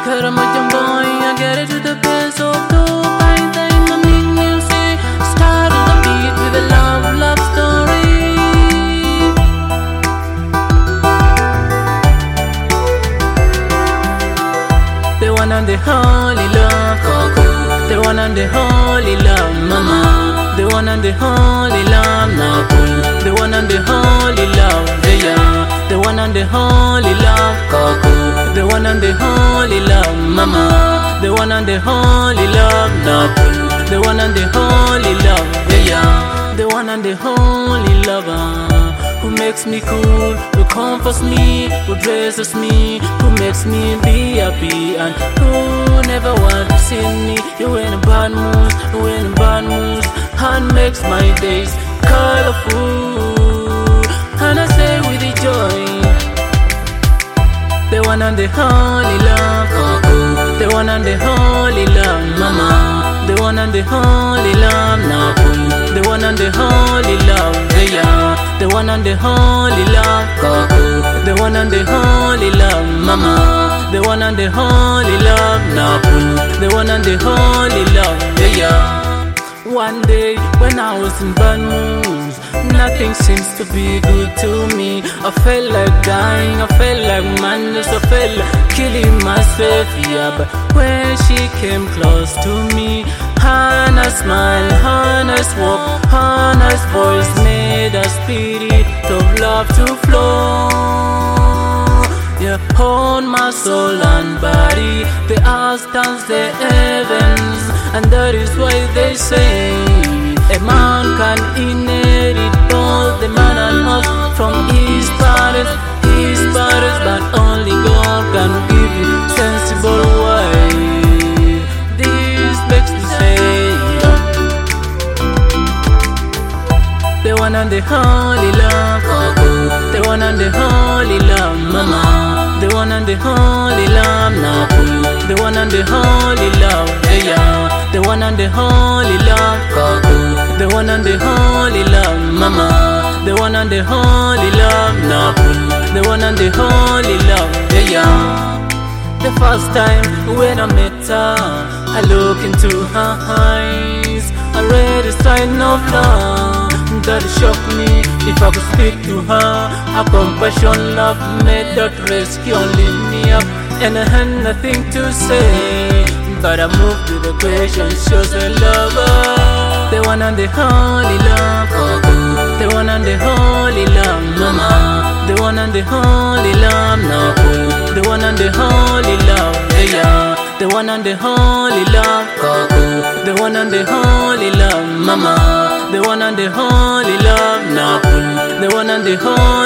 boy, I get it to the best of the find in the music. Start on the beat with a love story. The one and the holy love, the one and the holy love, mama. The one and the holy love, Naku. The one and the holy love, yeah. The one and the holy love, Kaku. The one and the holy love, mama. The one and the holy love, Naku. The one and the holy love, yeah. The one and the holy lover, who makes me cool, who comforts me, who dresses me, who makes me be happy, and who never wants to see me. You in a bad mood, you in a bad mood, and makes my days colorful. And I say with the joy, the one and the holy love, the one and the holy love, mama. The one and the holy love, Naku. The one and the holy love, yeah. The one and the holy love, Kaku. The one and the holy love, mama. The one and the holy love, Naku. The one and the holy love, yeah. One day when I was in bad moods, nothing seems to be good to me. I felt like dying, I felt like madness, I felt like killing myself, yeah. But when she came close to me, Hannah smile, Hannah's walk, Hannah's voice made a spirit of love to flow, yeah, on my soul and body. The earth turns the heavens, and that is why they say a man can inherit both the man and us from his parents, but only God can give you sensible wife. This makes me say, the one and the holy love, the one and the holy love, mama. The one and the holy love, Naku. The one and the holy love, yeah. The one and the holy love, Kaku. The one and the holy love, mama. The one and the holy love, Naku. The one and the holy love, yeah. The first time when I met her, I look into her eyes, I read a sign of love that shocked me. If I could speak to her, a compassion love made that rescue and lift me up. And I had nothing to say, but I moved to the question, shows a lover. The one and the holy love, the one and the holy love, mama. The one and the holy love, Naku. The one and the holy love, yeah. The one and the holy love, Kaku. The one and the holy love, mama. The one and the holy love, Naku. The one and the holy